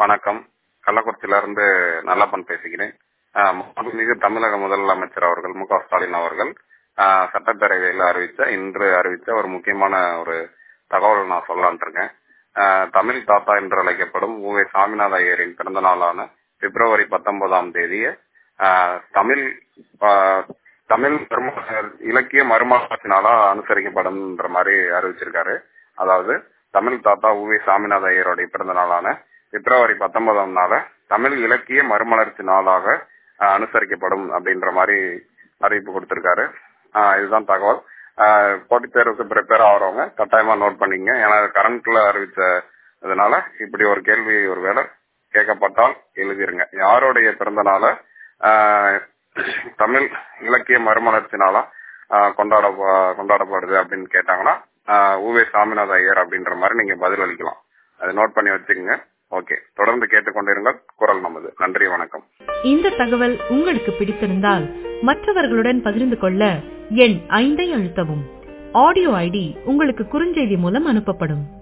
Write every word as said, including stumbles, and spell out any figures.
வணக்கம். கள்ளக்குறிச்சியில இருந்து நல்லப்பன் பேசுகிறேன். ஆஹ் மாண்புமிகு தமிழக முதலமைச்சர் அவர்கள் மு க ஸ்டாலின் அவர்கள் ஆஹ் சட்டப்பேரவையில் அறிவித்த இன்று அறிவித்த ஒரு முக்கியமான ஒரு தகவல் நான் சொல்லலான் இருக்கேன். ஆஹ் தமிழ் தாத்தா என்று அழைக்கப்படும் உ வே சாமிநாத ஐயரின் பிறந்த நாளான பிப்ரவரி பத்தொன்பதாம் தேதிய ஆஹ் தமிழ் ஆஹ் தமிழ் இலக்கிய மறுமலர்ச்சினாலா அனுசரிக்கப்படும் மாதிரி அறிவிச்சிருக்காரு. அதாவது தமிழ் தாத்தா உ வே சாமிநாத ஐயருடைய பிறந்த நாளான பிப்ரவரி பத்தொன்பதாம் நாள தமிழ் இலக்கிய மறுமலர்ச்சி நாளாக அனுசரிக்கப்படும் அப்படின்ற மாதிரி அறிவிப்பு கொடுத்திருக்காரு. இதுதான் தகவல். போட்டித் தேர்வுக்கு ப்ரிப்பேர் ஆகிறவங்க கட்டாயமா நோட் பண்ணிங்க. ஏன்னா கரண்ட்ல அறிவிச்ச இதனால இப்படி ஒரு கேள்வி ஒரு வேளை கேட்கப்பட்டால் எழுதிருங்க. யாருடைய பிறந்த நாள தமிழ் இலக்கிய மறுமலர்ச்சி நாளா கொண்டாட கொண்டாடப்படுது அப்படின்னு கேட்டாங்கன்னா உ வே சாமிநாத ஐயர் அப்படின்ற மாதிரி நீங்க பதில் அளிக்கலாம். அதை நோட் பண்ணி வச்சுக்கோங்க. ஓகே, தொடர்ந்து கேட்டுக்கொண்டிருங்கள் குரல் நமது. நன்றி, வணக்கம். இந்த தகவல் உங்களுக்கு பிடித்திருந்தால் மற்றவர்களுடன் பகிர்ந்து கொள்ள எண் ஐந்தை அழுத்தவும். ஆடியோ ஐடி உங்களுக்கு குறுஞ்செய்தி மூலம் அனுப்பப்படும்.